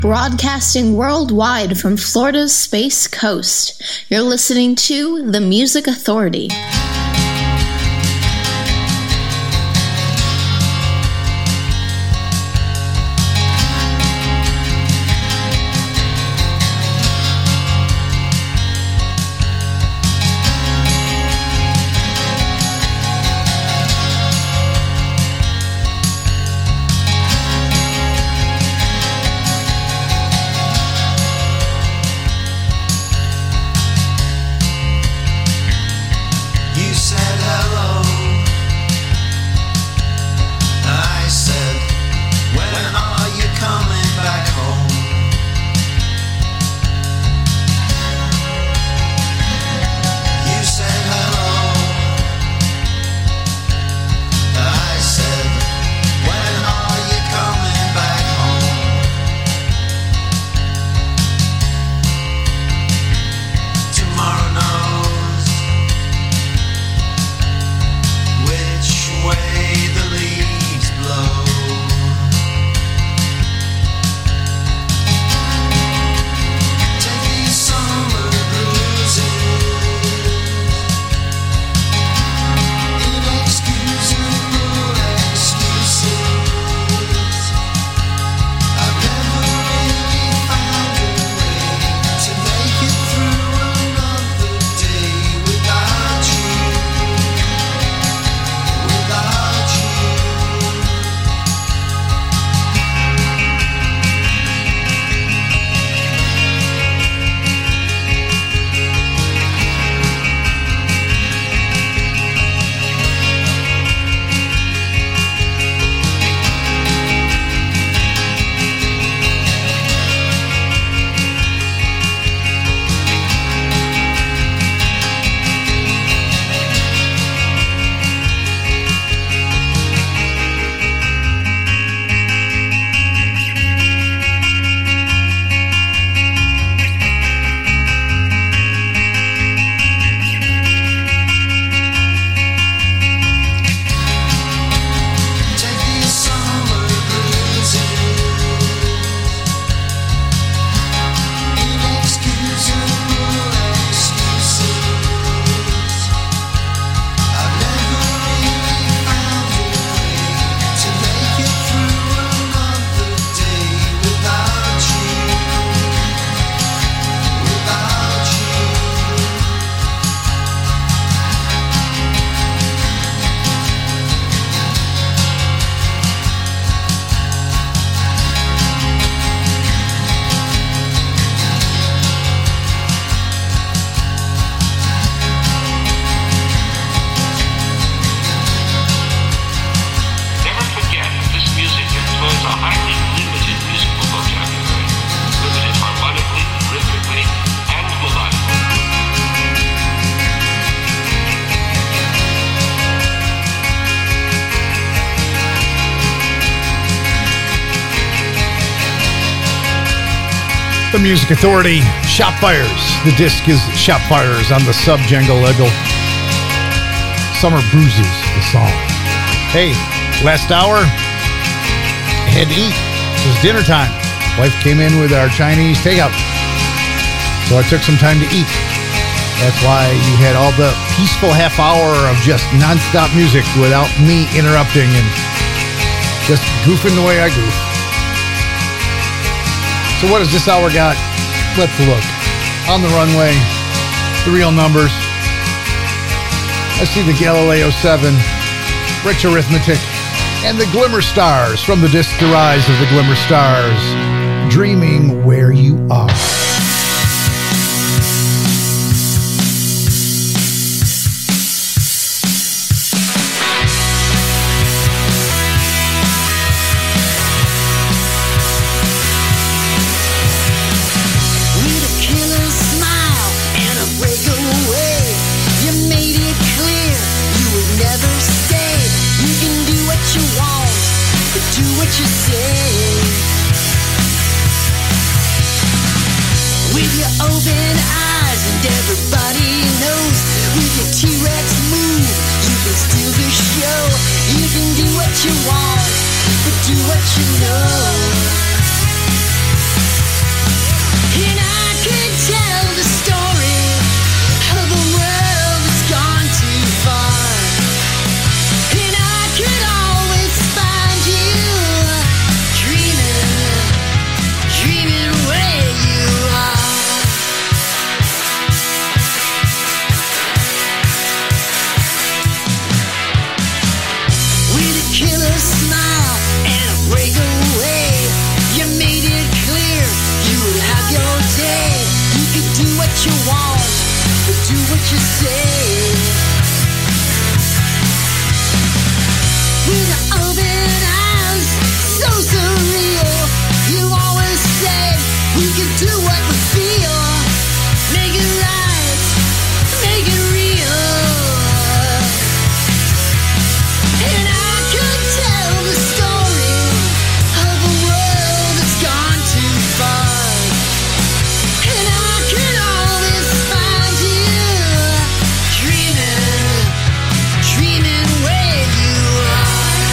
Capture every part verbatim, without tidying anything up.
Broadcasting worldwide from Florida's Space Coast, you're listening to The Music Authority. The Music Authority, Shop Fires. The disc is Shop Fires on the sub-jangle label. Summer Bruises, the song. Hey, last hour, I had to eat. It was dinner time. Wife came in with our Chinese takeout. So I took some time to eat. That's why you had all the peaceful half hour of just nonstop music without me interrupting and just goofing the way I goof. So what has this hour got? Let's look. On the Runway, the Real Numbers. I see the Galileo seven, Rich Arithmetic, and the Glimmer Stars from the disc The Rise of the Glimmer Stars. Dreaming Where You Are. You want, but do what you know. you want, but do what you say. With the open eyes, so surreal. You always said we could do what we feel. Make it right, make it real. And I could tell the story of a world that's gone too far. And I could always find you dreaming, dreaming where you are.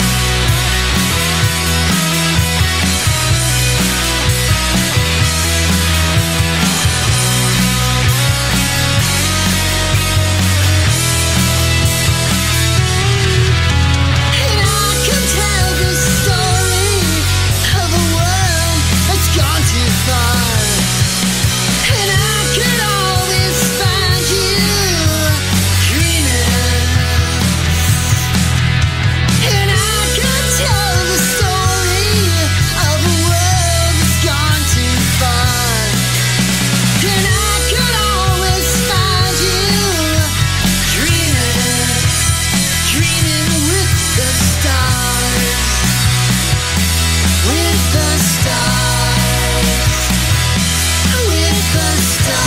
And I could tell the story of a world that's gone too far. And I could always find you dreaming. And I could tell the story of a world that's gone too far. And I could always find you dreaming, dreaming with the stars, with the stars, with the stars.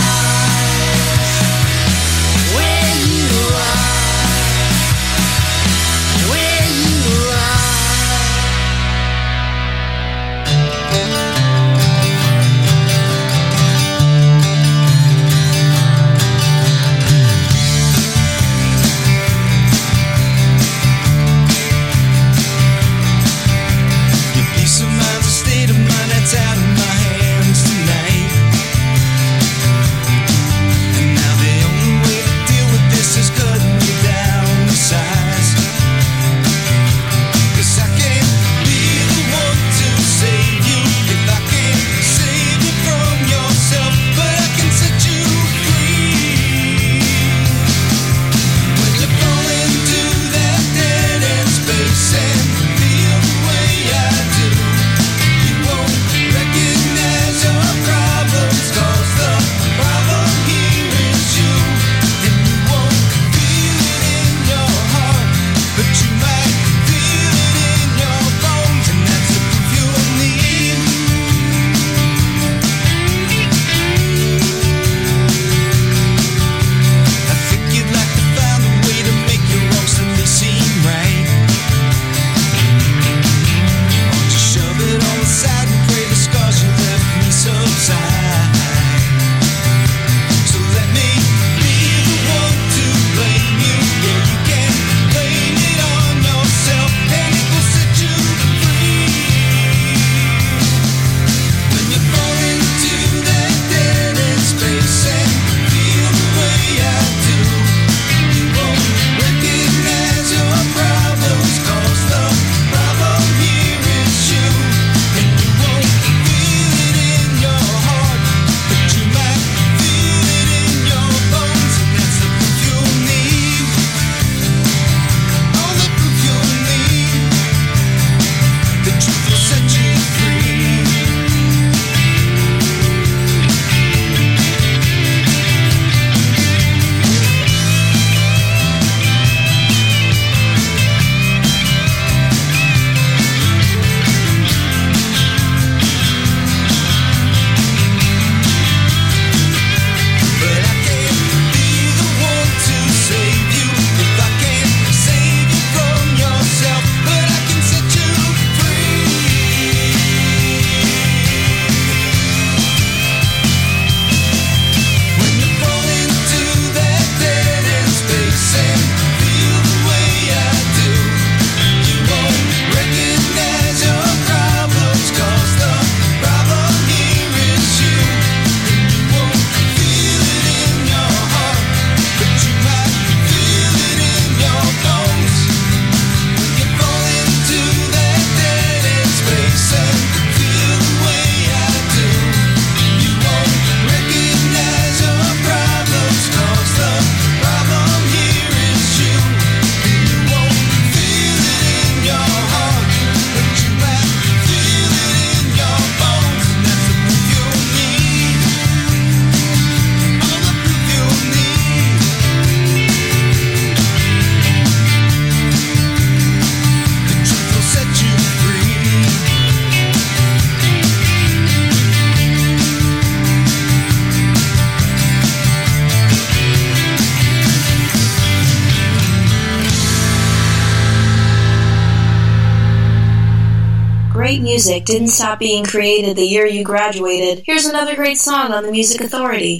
music didn't stop being created the year you graduated, here's another great song on the Music Authority.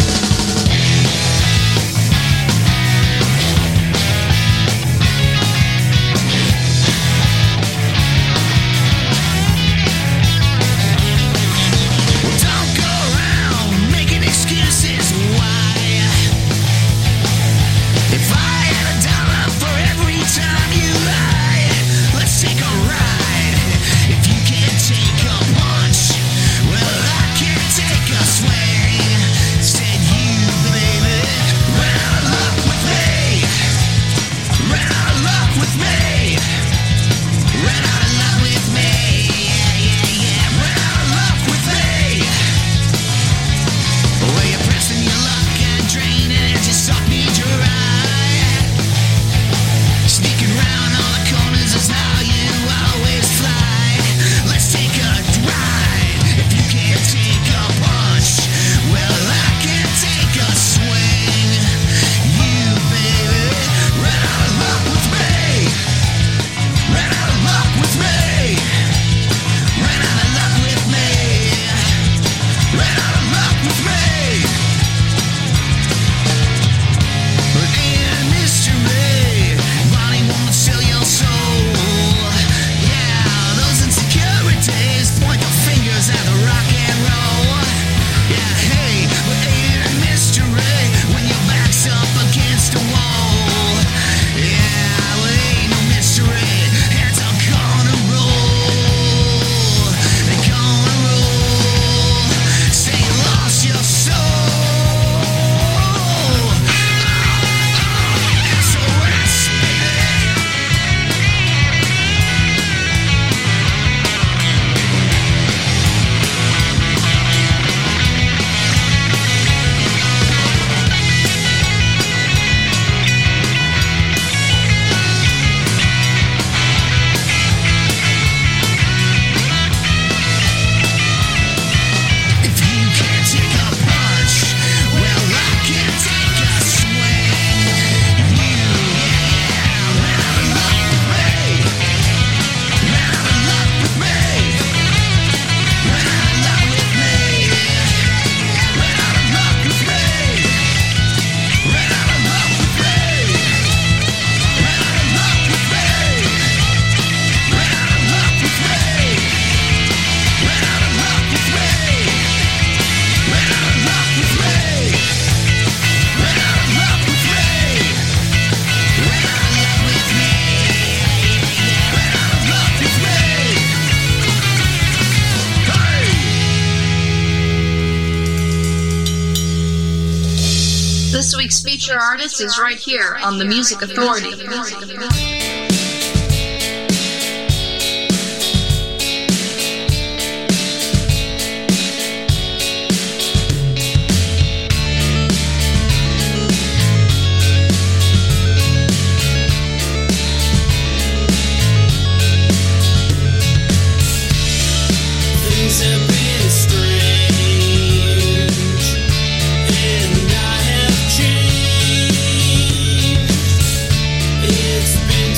This week's feature artist is right here on the Music Authority. It's been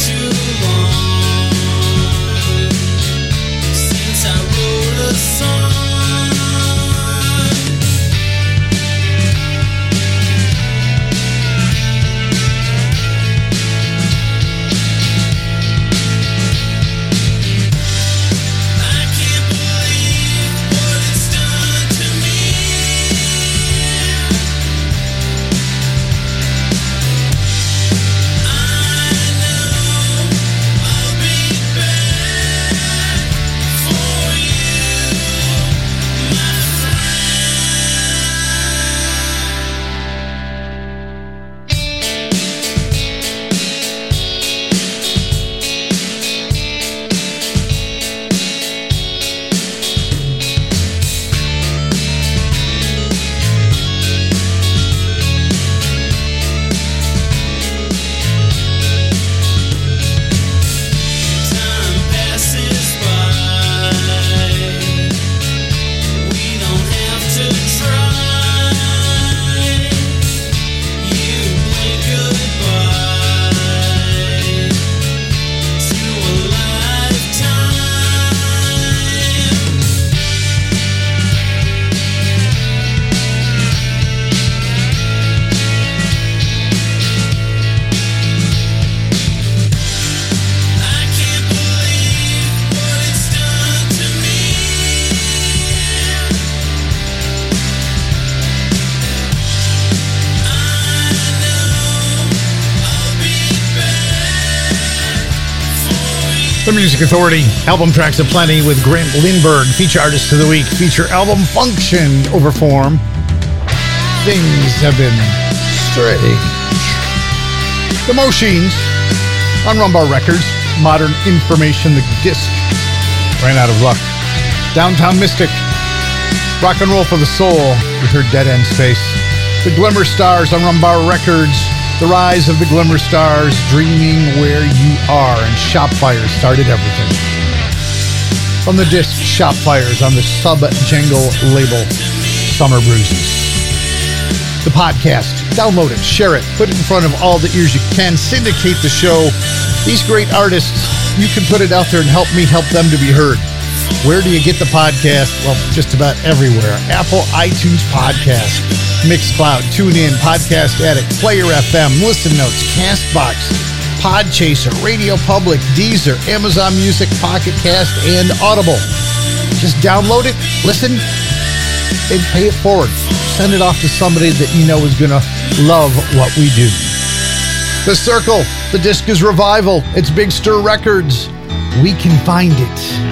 The Music Authority, album tracks aplenty with Grant Lindberg, feature artist of the week, feature album Function over form. Things have been strange. The Moshines on Rumbar Records, Modern Information, the disc ran out of luck. Downtown Mystic, Rock and Roll for the Soul with her Dead End Space. The Glimmer Stars on Rumbar Records, The Rise of the Glimmer Stars, Dreaming Where You Are, and Shop Fires started everything. From the disc Shop Fires on the Subjangle label, Summer Bruises. The podcast, download it, share it, put it in front of all the ears you can, syndicate the show. These great artists, you can put it out there and help me help them to be heard. Where do you get the podcast? Well, just about everywhere. Apple, iTunes Podcast, Mixcloud, TuneIn, Podcast Addict, Player F M, Listen Notes, Castbox, Podchaser, Radio Public, Deezer, Amazon Music, Pocket Cast, and Audible. Just download it, listen, and pay it forward. Send it off to somebody that you know is going to love what we do. The Circle, the disc is Revival. It's Big Stir Records. We Can Find It.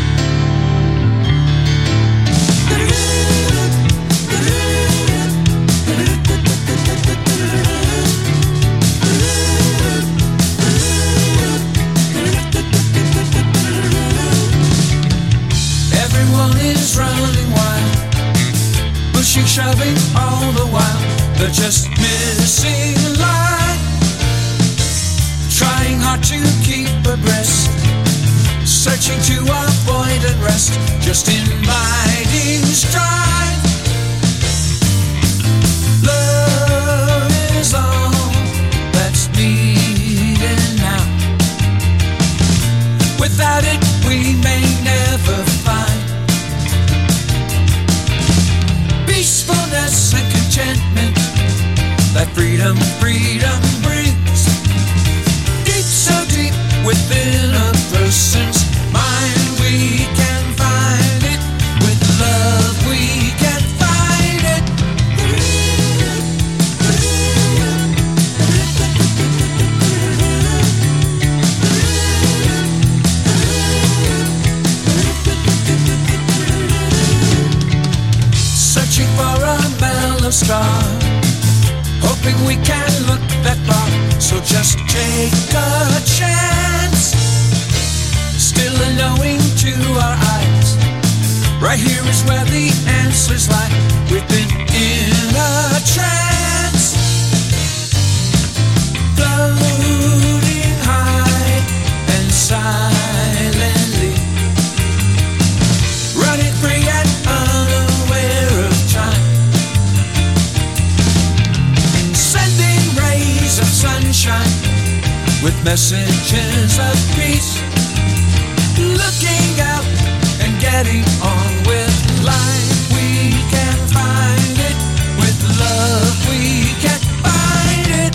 Shoving all the while, they're just missing a line. Trying hard to keep abreast, searching to avoid unrest, just inviting strife. Love is all that's needed now. Without it, we may never find peacefulness and contentment that freedom, freedom brings. Deep, so deep within a person's mind, we can find it. With love, we can find it. Searching for a mellow star, hoping we can look that far. So just take a chance. Still a knowing to our eyes. Right here is where the answers lie. We've been in a trance, floating high and silently, running free and unaware of time, sending rays of sunshine with messages of peace, looking out and getting on with life. We can find it. With love, we can find it.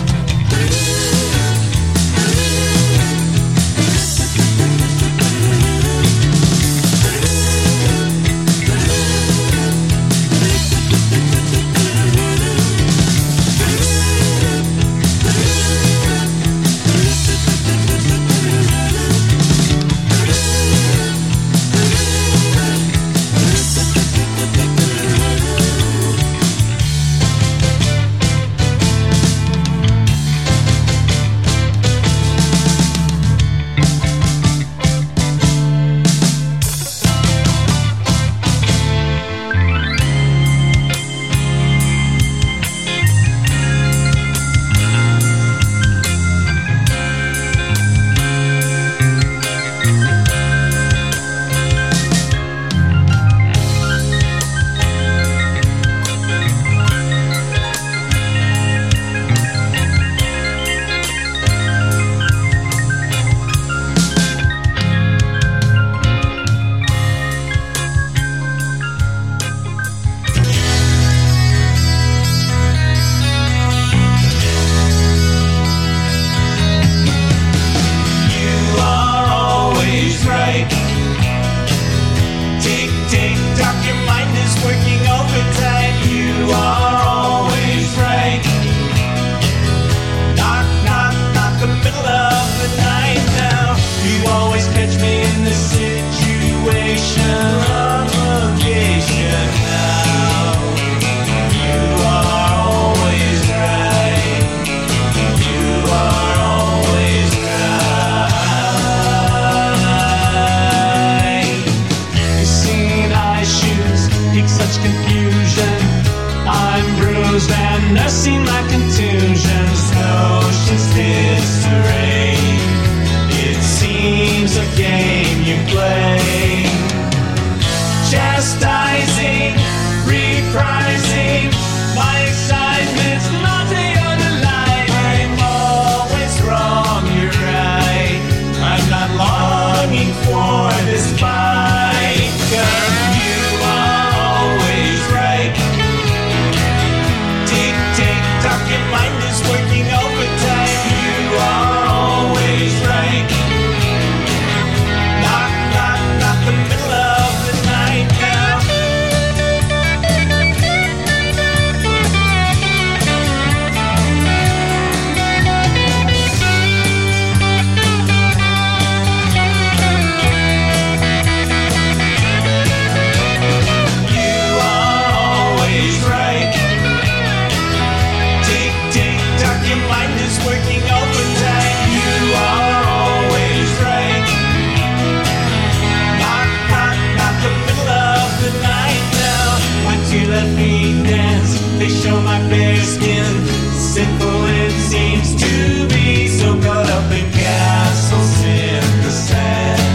dance. They show my bare skin. Sinful it seems to be, so caught up in castles in the sand.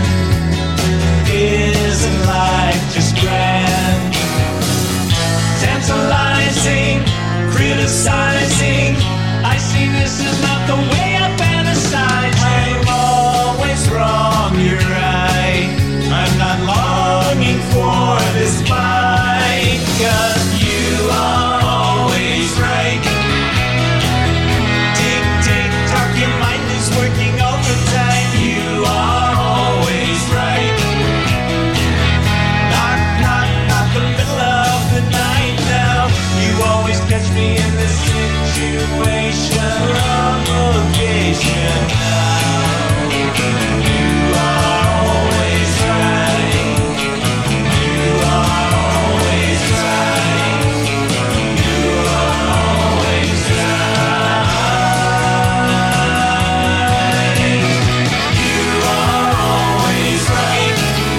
Isn't life just grand? Tantalizing, criticizing. I see this is not the way I fantasize. I'm always wrong, you're right. I'm not longing for this fight, 'cause you are always right. Tick, tick, tock, your mind is working overtime. You are always right. Knock, knock, knock, the middle of the night now. You always catch me in this situation, wrong location now. You are always right. You are always right. You are always right. You are always right.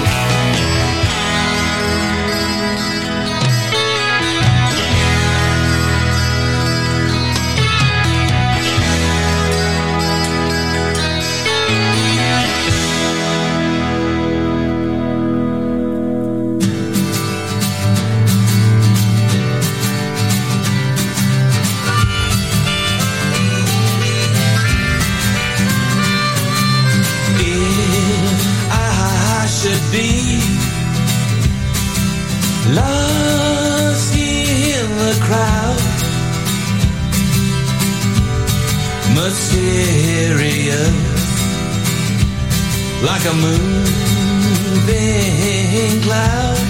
If I should be lost in the crowd, mysterious like a moving cloud,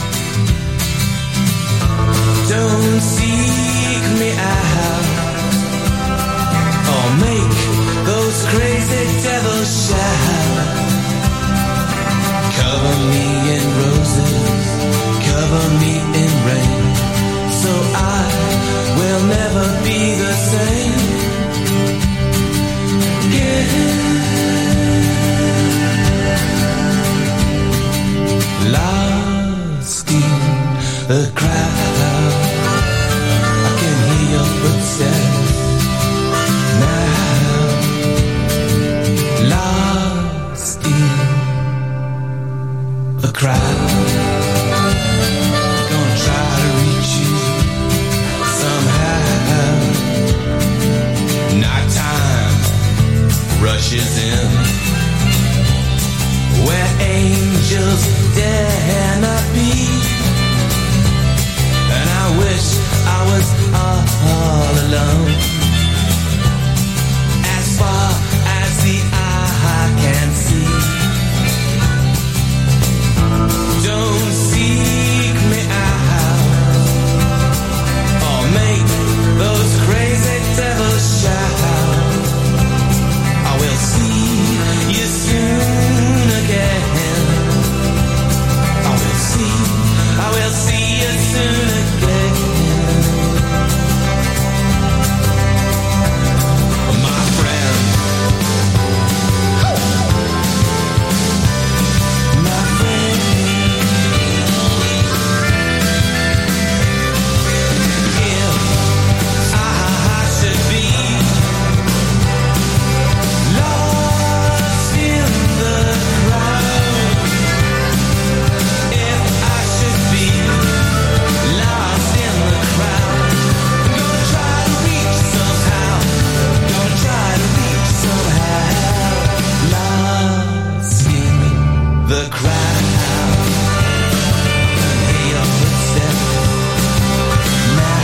don't seek me out or make those crazy devils shout. Cover me in roses, cover me in rain, so I will never be the same again. Lost in the crowd, I can hear your footsteps now. Lost in the crowd, gonna try to reach you somehow. Nighttime rushes in, where angels dare not be, and I wish I was all alone. As far as the eye can see, don't seek me out or make those crazy devils shout. I will see you soon again. I will see, I will see you soon again. My friend, my friend. If I should be lost in the crowd, if I should be lost in the crowd, gonna try to reach somehow, gonna try to reach somehow. Lost in the crowd, hear your footsteps now.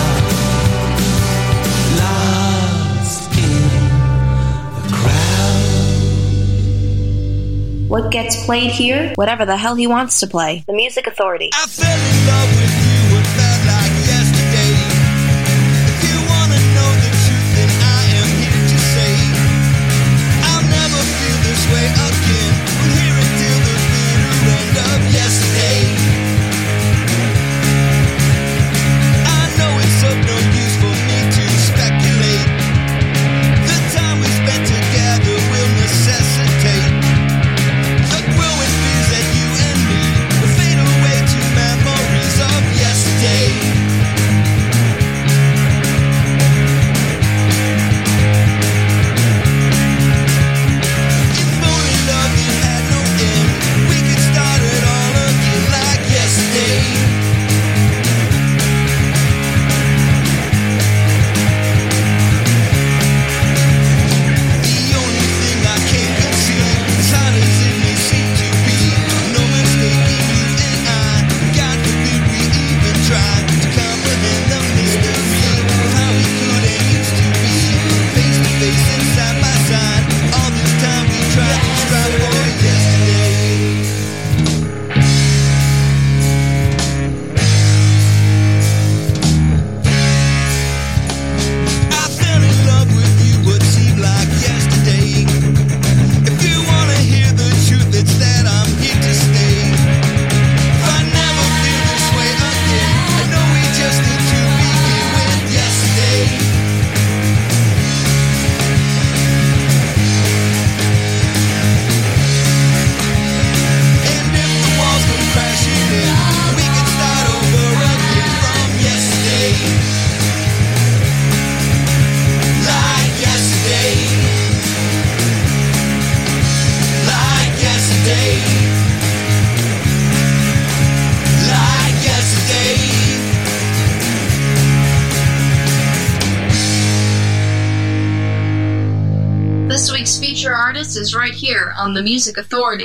Lost in the crowd. What gets played here? Whatever the hell he wants to play. The Music Authority. I fell in love with you, it felt like yesterday. If you wanna know the truth, then I am here to say I'll never feel this way again. From here until the bitter end of yesterday. I know it's of no use for me to speculate. The time we spent together will necessitate the growing fears that you and me will fade away to memories of Feature Artist is right here on the Music Authority.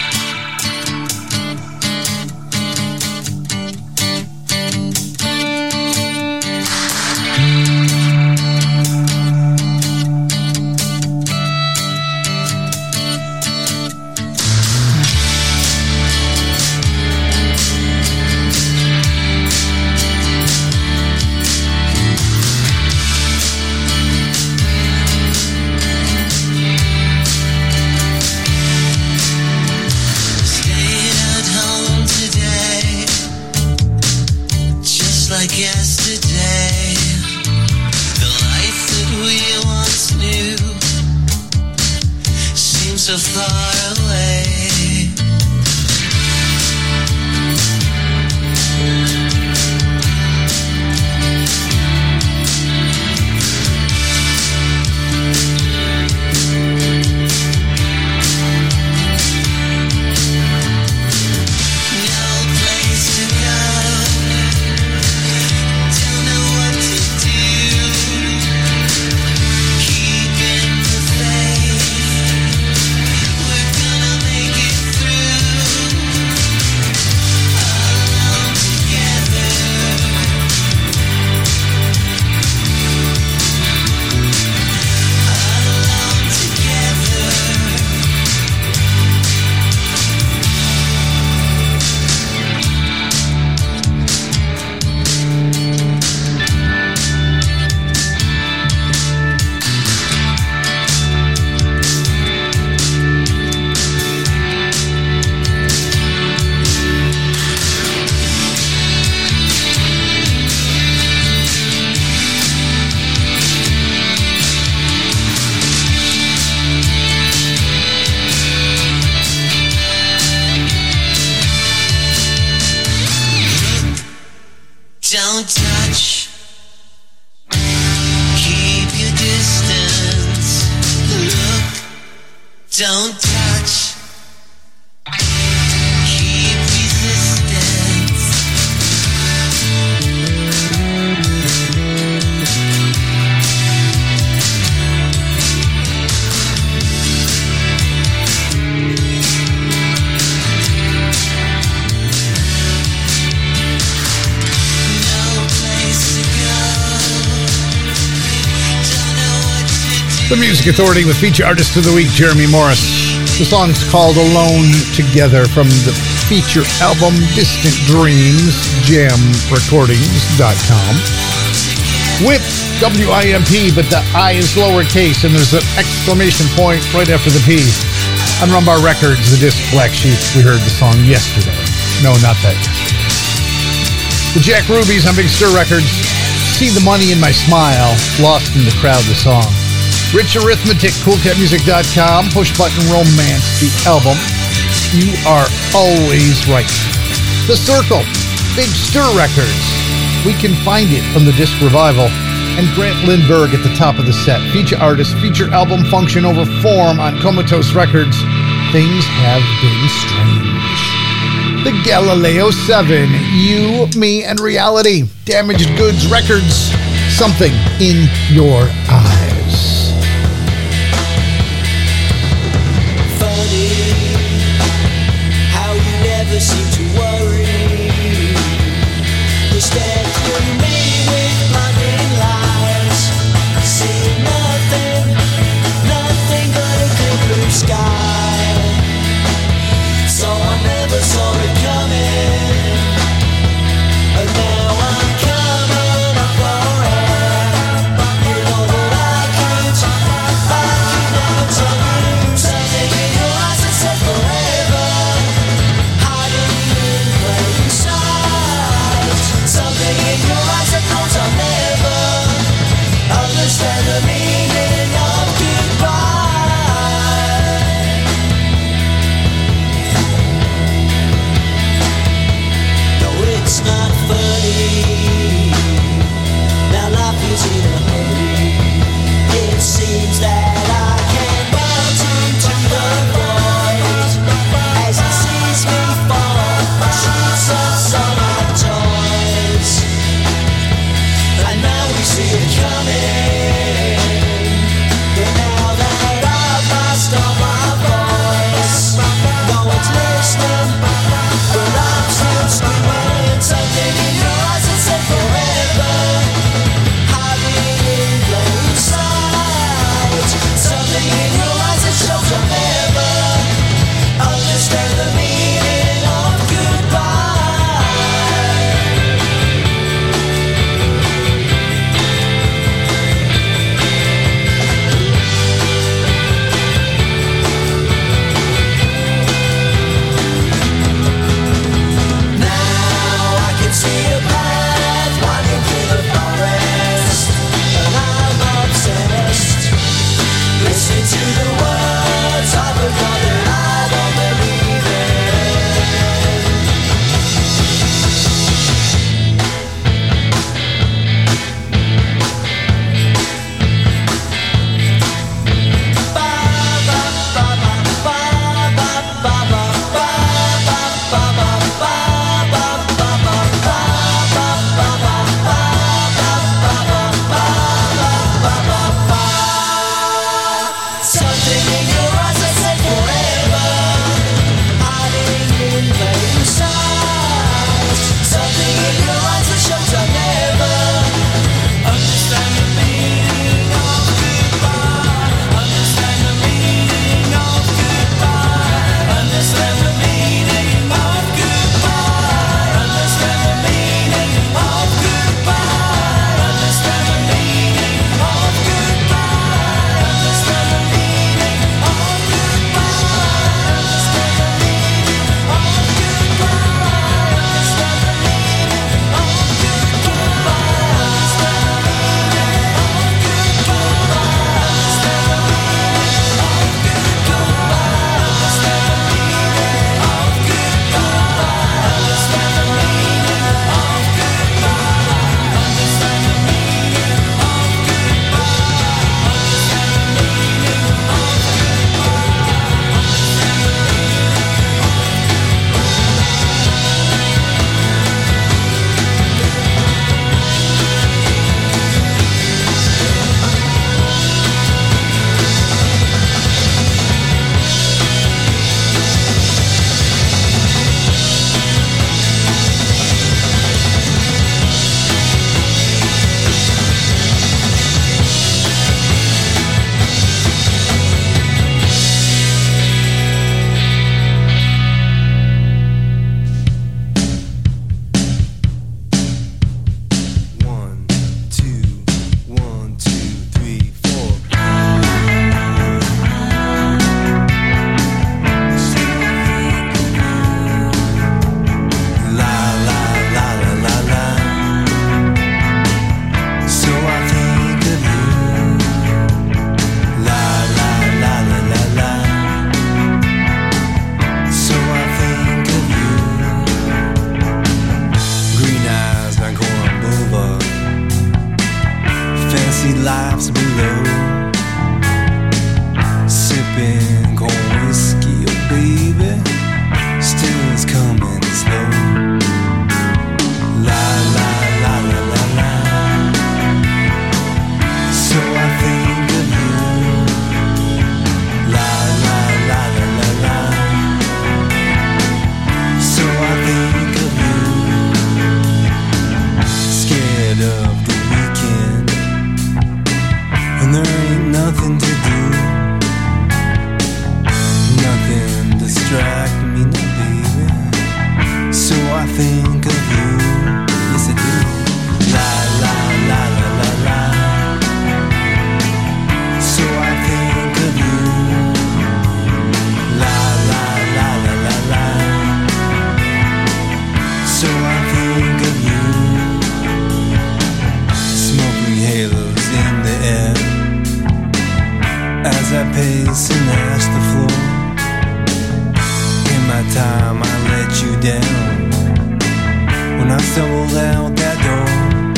Don't touch. Keep your distance. Look. Don't touch. Keep resistance. The Music Authority with Feature Artist of the Week, Jeremy Morris. The song's called Alone Together from the feature album Distant Dreams, jam recordings dot com. With W I M P, but the I is lowercase and there's an exclamation point right after the P. On Rumbar Records, the disc Black Sheep, we heard the song yesterday. No, not that yesterday. The Jack Rubies on Big Stir Records, See the Money in My Smile, Lost in the Crowd, the song. Rich Arithmetic, cool cat music dot com, Push Button Romance, the album. You Are Always Right. The Circle, Big Stir Records. We can find it from the disc Revival. And Grant Lindbergh at the top of the set. Feature artist, feature album, Function Over Form on Comatose Records. Things Have Been Strange. The Galileo seven, You, Me, and Reality. Damaged Goods Records. Something in Your Eyes. How you never seem to worry. Instead, you me with blinding lies. See nothing, nothing but a clear blue sky. So I never saw it coming. And now I'm coming up for air. You know that I lives below. Sipping cold whiskey, oh baby, still is coming slow. La la la la la la. So I think of you. La la la la la la. So I think of you. Scared of the weekend, and there ain't nothing to do. Nothing distract me, no baby. So I think of you. Yes I do. La la la la la la. So I think of you. La la la la la la. So I think of you. Smoking halos in the air as I pace and ash the floor. In my time I let you down when I stumbled out that door.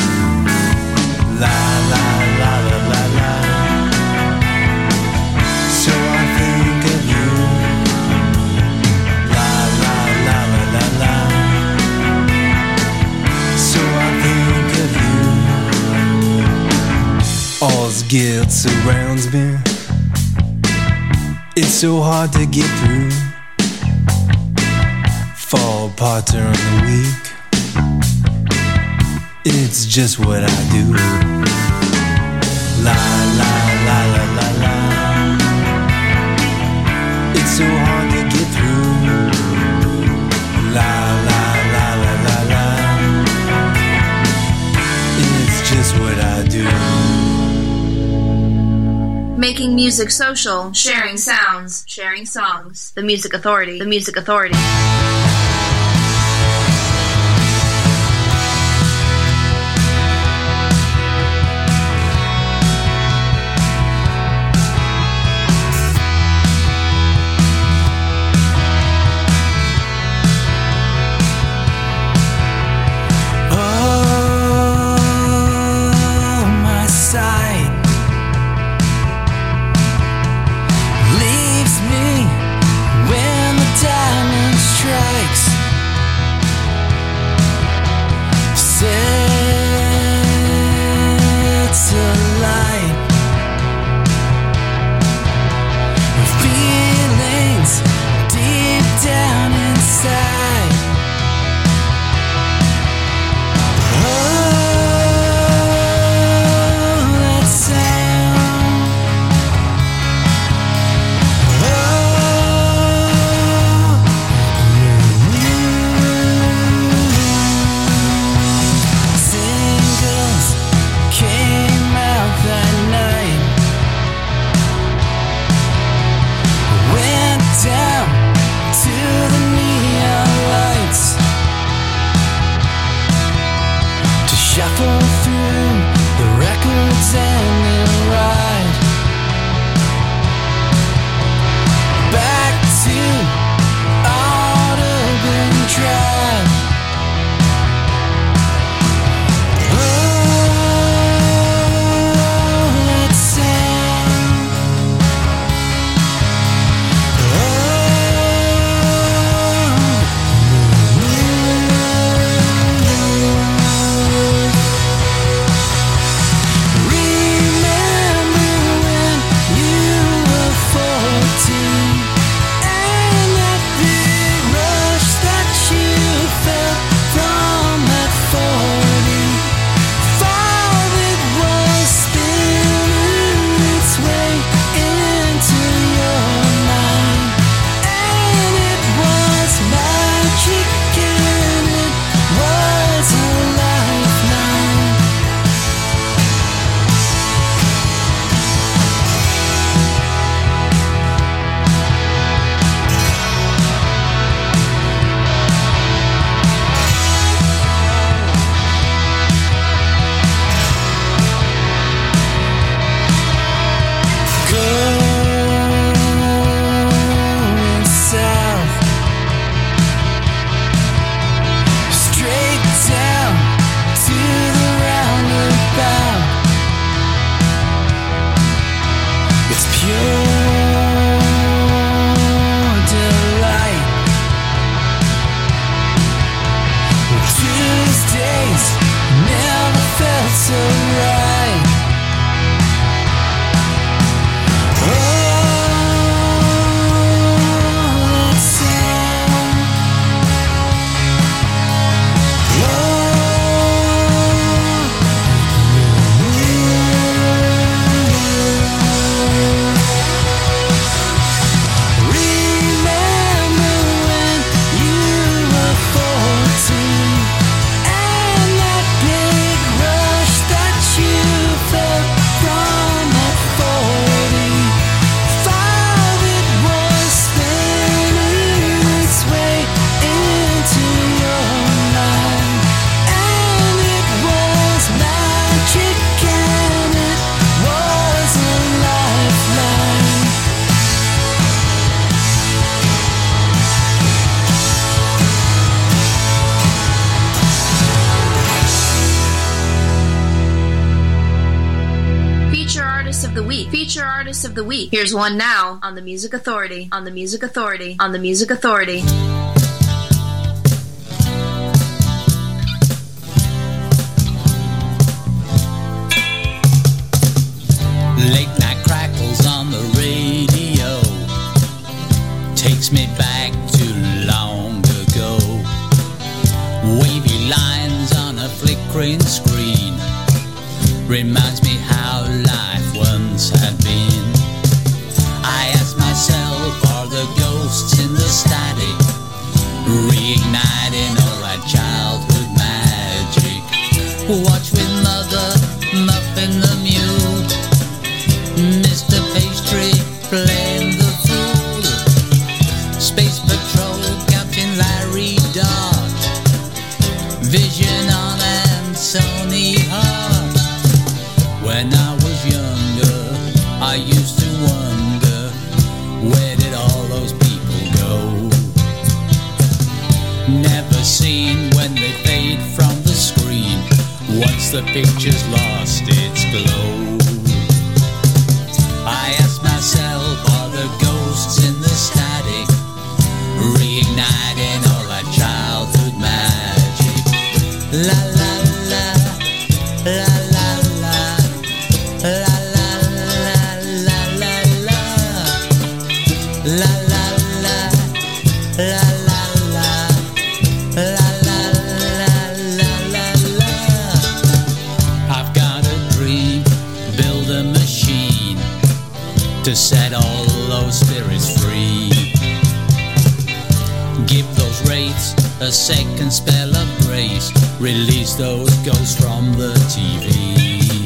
La la la la la la. So I think of you. La la la la la la. So I think of you. All's guilt surrounds me. It's so hard to get through. Fall apart during the week. It's just what I do. La la la la la la. It's so hard to get through. La la la la la la. It's just what I do. Making music social, sharing sounds, sharing songs. The Music Authority. The Music Authority. Oh, my sight leaves me when the diamond strikes. Sets a light. Feelings deep down inside. Oh, that sound. Singles came out that night. Went down to the neon lights to shuffle through the records and then ride back to Audubon Drive. Oh, that sound. Oh, the week, feature artist of the week. Here's one now on the Music Authority, on the Music Authority, on the Music Authority. Late night crackles on the radio takes me back to long ago. Wavy lines on a flickering screen reminds me how life once had been. I ask myself, are the ghosts in the static reigniting all that childhood magic? Watch with Mother Muffin the Mule, Mister Pastry playing the fool, Space Patrol Captain Larry Dot, Vision on and Sony Hart. When I was younger, I used to wonder, where did all those people go? Never seen when they fade from the screen, once the picture's lost its glow. I ask myself, are the ghosts in the static reigniting all that childhood magic? La la la, la la la, la la la, la la la, la la la, la la la, la la la, la la la. I've got a dream, build a machine to set all those spirits free. Give those wraiths a second spell of grace, release those ghosts from the T V.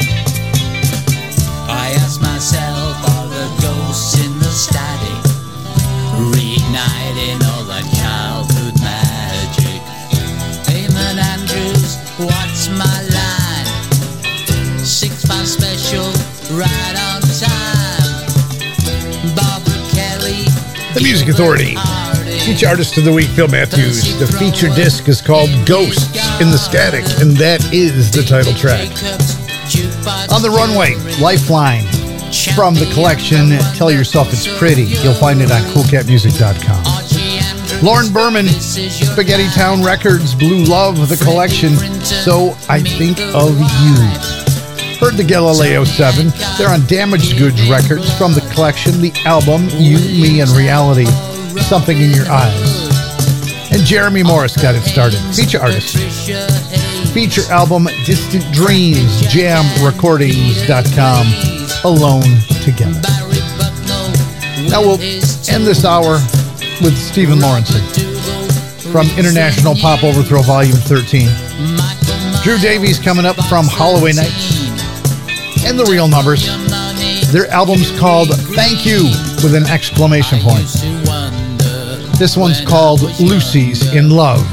I ask myself, are the ghosts in the static reigniting all that childhood magic? Eamon Andrews, what's my line? Six five special, right on time. Barbara Kelly, The Music Authority. Feature Artist of the Week, Phil Matthews. The feature disc is called Ghosts in the Static, and that is the title track. On the Runway, Lifeline, from the collection Tell Yourself It's Pretty. You'll find it on cool cat music dot com. Lauren Berman, Spaghetti Town Records, Blue Love, the collection So I Think of You. Heard the Galileo seven. They're on Damaged Goods Records from the collection, the album You, Me, and Reality, Something in Your Eyes. And Jeremy Morris got it started. Feature artist. Feature album Distant Dreams, jam recordings dot com, Alone Together. Now we'll end this hour with Stephen Lawrenson from International Pop Overthrow Volume thirteen. Drew Davies coming up from Holloway Nights. And the Real Numbers. Their album's called Thank You with an exclamation point. This one's called Lucy's in Love.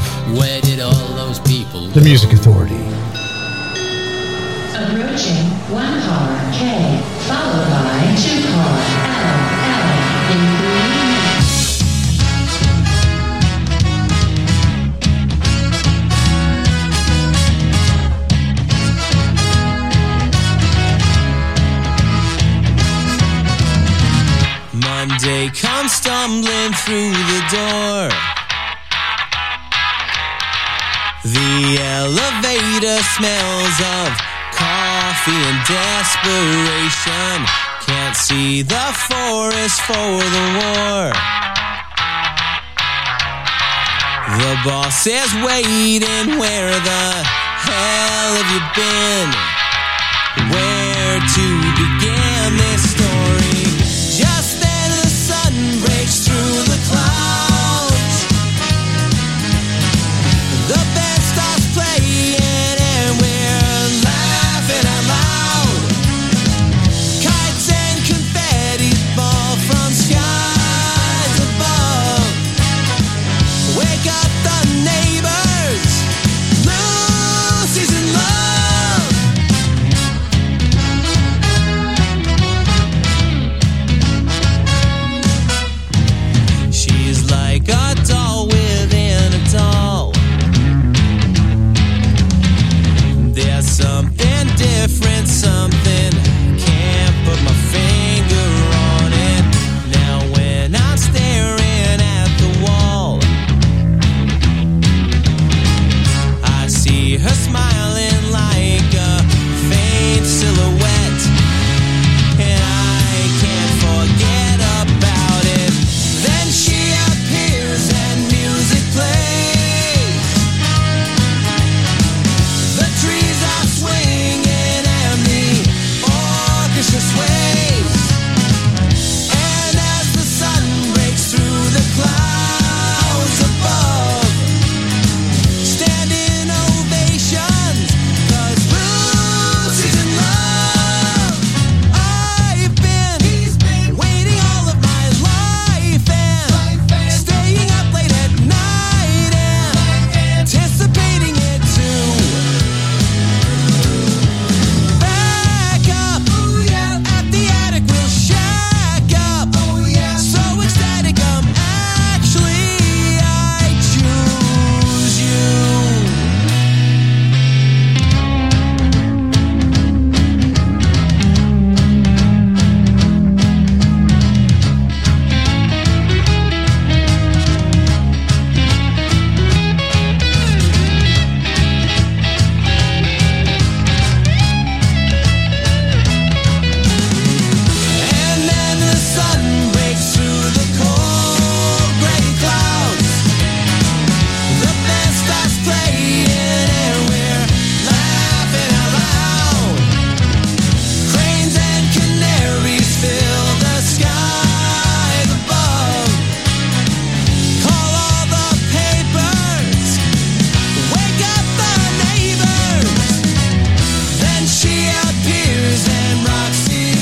The Music Authority. Approaching one car K, followed by two car L, L, in three. Monday comes stumbling through the door. The elevator smells of coffee and desperation. Can't see the forest for the war. The boss is waiting. Where the hell have you been? Where to begin this story? Just then the sun breaks through the clouds. The band starts playing and we're laughing out loud. Kites and confetti fall from skies above. Wake up the neighbors, Lucy's in love. Like a doll within a doll. There's something different, something can't put my finger Rogers and Roxy,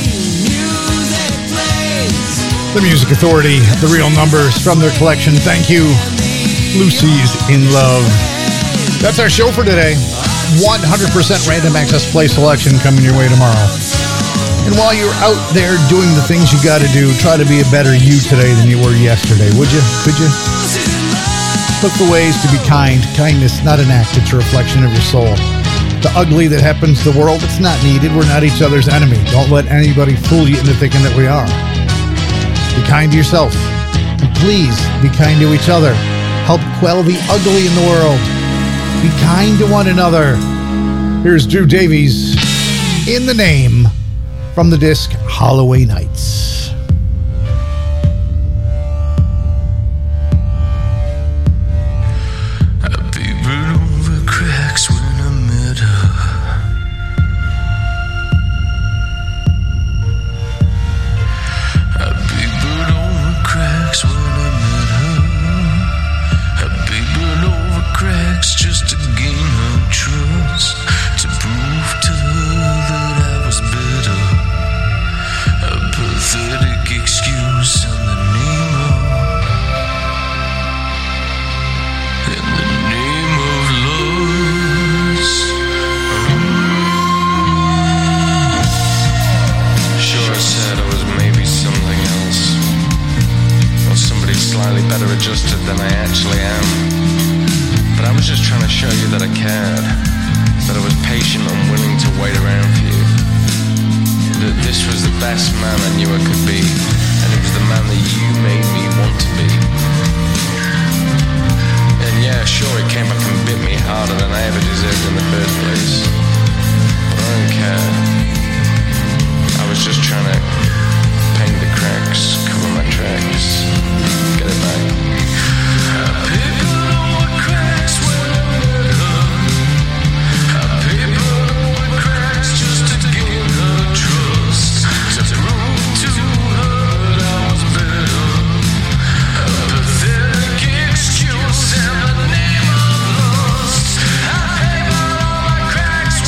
music plays. The Music Authority, the real numbers from their collection. Thank you, Lucy's in Love. That's our show for today. one hundred percent random access play selection coming your way tomorrow. And while you're out there doing the things you got to do, try to be a better you today than you were yesterday, would you? Could you? Look for ways to be kind. Kindness, not an act, it's a reflection of your soul. The ugly that happens to the world, it's not needed. We're not each other's enemy. Don't let anybody fool you into thinking that we are. Be kind to yourself. And please be kind to each other. Help quell the ugly in the world. Be kind to one another. Here's Drew Davies, In the Name, from the disc Holloway Nights. Cracks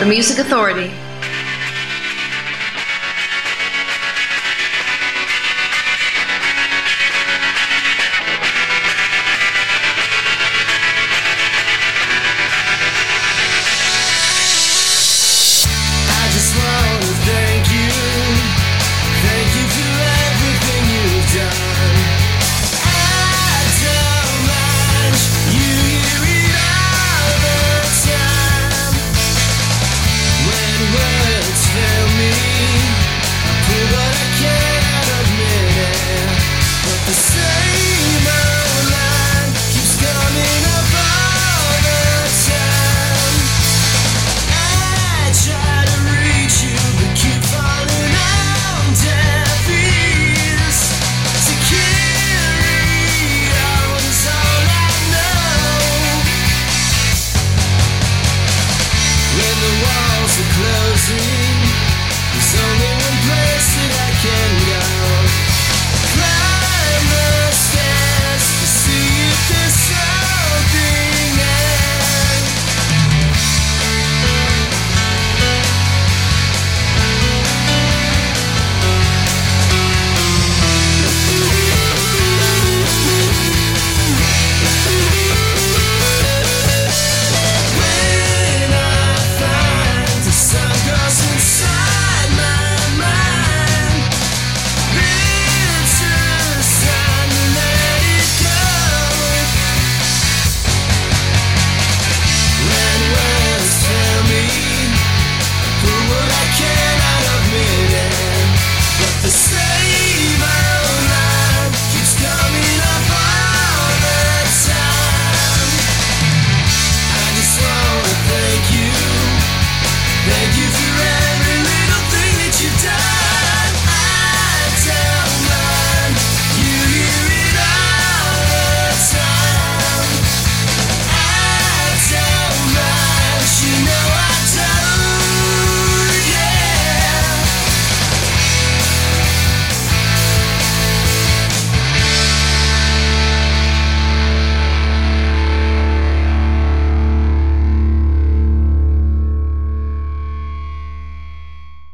Music Authority. The